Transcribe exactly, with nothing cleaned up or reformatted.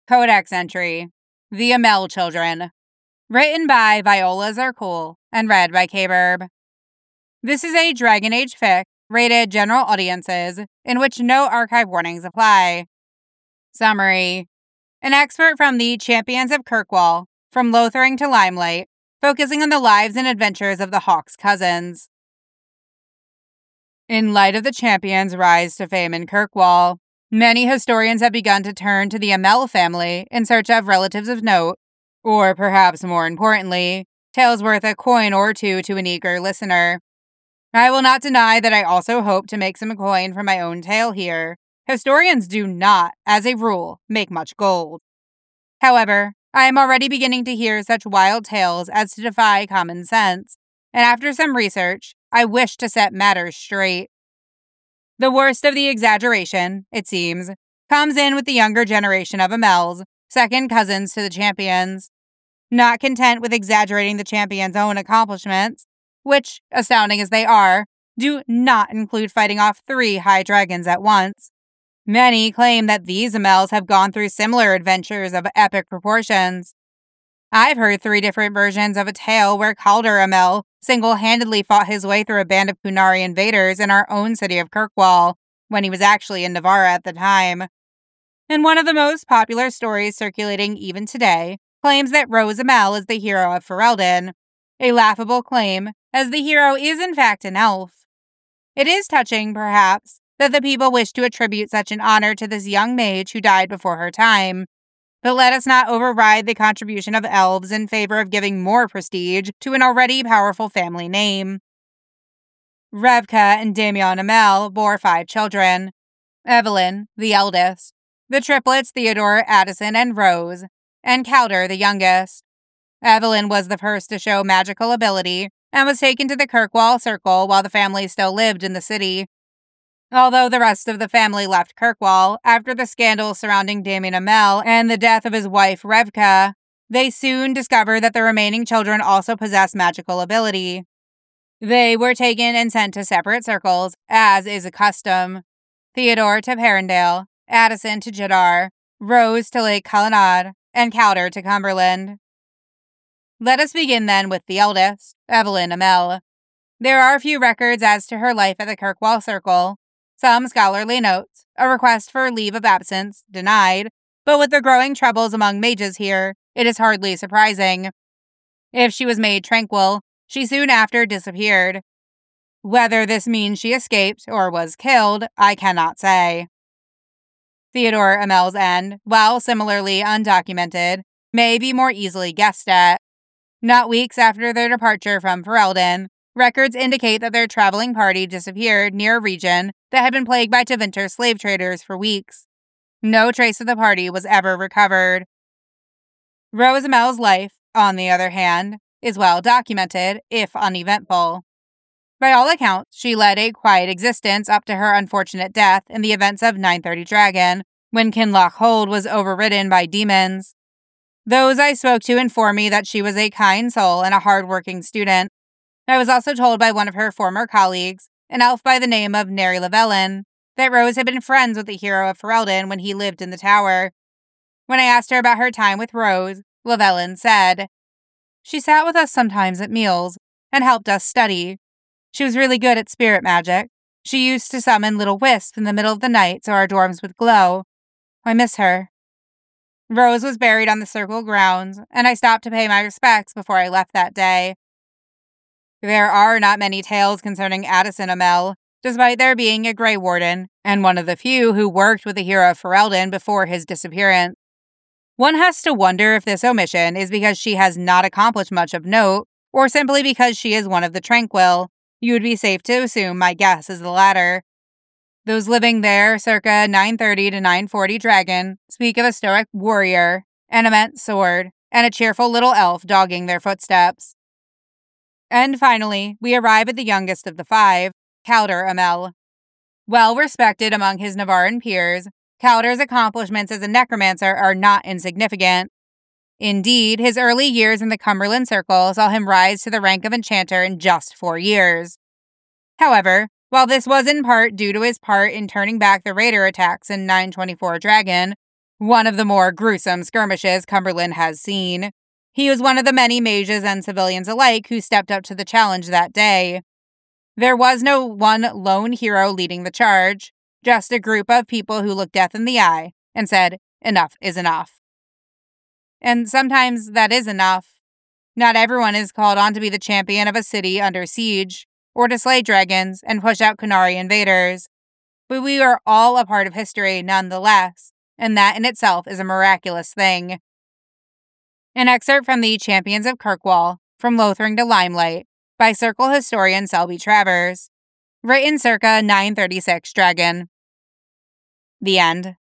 Codex entry, The Amell Children. Written by Viola Zarcool and read by K-Burb. This is a Dragon Age fic rated general audiences in which no archive warnings apply. Summary. An expert from the Champions of Kirkwall, from Lothering to Limelight, focusing on the lives and adventures of the Hawks cousins. In light of the Champions' rise to fame in Kirkwall, many historians have begun to turn to the Amell family in search of relatives of note, or perhaps more importantly, tales worth a coin or two to an eager listener. I will not deny that I also hope to make some coin from my own tale here. Historians do not, as a rule, make much gold. However, I am already beginning to hear such wild tales as to defy common sense, and after some research, I wish to set matters straight. The worst of the exaggeration, it seems, comes in with the younger generation of Amells, second cousins to the Champions. Not content with exaggerating the Champions' own accomplishments, which, astounding as they are, do not include fighting off three high dragons at once. Many claim that these Amells have gone through similar adventures of epic proportions. I've heard three different versions of a tale where Calder Amell single-handedly fought his way through a band of Qunari invaders in our own city of Kirkwall, when he was actually in Navarra at the time. And one of the most popular stories circulating even today claims that Rose Amell is the hero of Ferelden, a laughable claim, as the hero is in fact an elf. It is touching, perhaps, that the people wish to attribute such an honor to this young mage who died before her time. But let us not override the contribution of elves in favor of giving more prestige to an already powerful family name. Revka and Damian Amell bore five children. Evelyn, the eldest, the triplets Theodore, Addison, and Rose, and Calder, the youngest. Evelyn was the first to show magical ability and was taken to the Kirkwall Circle while the family still lived in the city. Although the rest of the family left Kirkwall after the scandal surrounding Damian Amell and the death of his wife Revka, they soon discovered that the remaining children also possessed magical ability. They were taken and sent to separate circles, as is a custom. Theodore to Perendale, Addison to Jadar, Rose to Lake Calenad, and Calder to Cumberland. Let us begin then with the eldest, Evelyn Amell. There are few records as to her life at the Kirkwall Circle. Some scholarly notes, a request for leave of absence, denied, but with the growing troubles among mages here, it is hardly surprising. If she was made tranquil, she soon after disappeared. Whether this means she escaped or was killed, I cannot say. Theodore Amell's end, while similarly undocumented, may be more easily guessed at. Not weeks after their departure from Ferelden, records indicate that their traveling party disappeared near a region that had been plagued by Tevinter slave traders for weeks. No trace of the party was ever recovered. Rose Amell's life, on the other hand, is well documented, if uneventful. By all accounts, she led a quiet existence up to her unfortunate death in the events of nine thirty Dragon, when Kinloch Hold was overridden by demons. Those I spoke to informed me that she was a kind soul and a hard-working student. I was also told by one of her former colleagues, an elf by the name of Neri Lavellan, that Rose had been friends with the hero of Ferelden when he lived in the tower. When I asked her about her time with Rose, Lavellan said, "She sat with us sometimes at meals and helped us study. She was really good at spirit magic. She used to summon little wisps in the middle of the night so our dorms would glow. I miss her." Rose was buried on the circle grounds, and I stopped to pay my respects before I left that day. There are not many tales concerning Addison Amell, despite there being a Grey Warden, and one of the few who worked with the hero of Ferelden before his disappearance. One has to wonder if this omission is because she has not accomplished much of note, or simply because she is one of the Tranquil. You would be safe to assume my guess is the latter. Those living there circa nine thirty to nine forty Dragon speak of a stoic warrior, an immense sword, and a cheerful little elf dogging their footsteps. And finally, we arrive at the youngest of the five, Calder Amell. Well respected among his Navarran peers, Calder's accomplishments as a necromancer are not insignificant. Indeed, his early years in the Cumberland Circle saw him rise to the rank of enchanter in just four years. However, while this was in part due to his part in turning back the raider attacks in nine twenty-four Dragon, one of the more gruesome skirmishes Cumberland has seen. He was one of the many mages and civilians alike who stepped up to the challenge that day. There was no one lone hero leading the charge, just a group of people who looked death in the eye and said, enough is enough. And sometimes that is enough. Not everyone is called on to be the champion of a city under siege, or to slay dragons and push out Qunari invaders. But we are all a part of history nonetheless, and that in itself is a miraculous thing. An excerpt from the Champions of Kirkwall, From Lothering to Limelight, by Circle historian Selby Travers, written circa nine thirty-six Dragon. The end.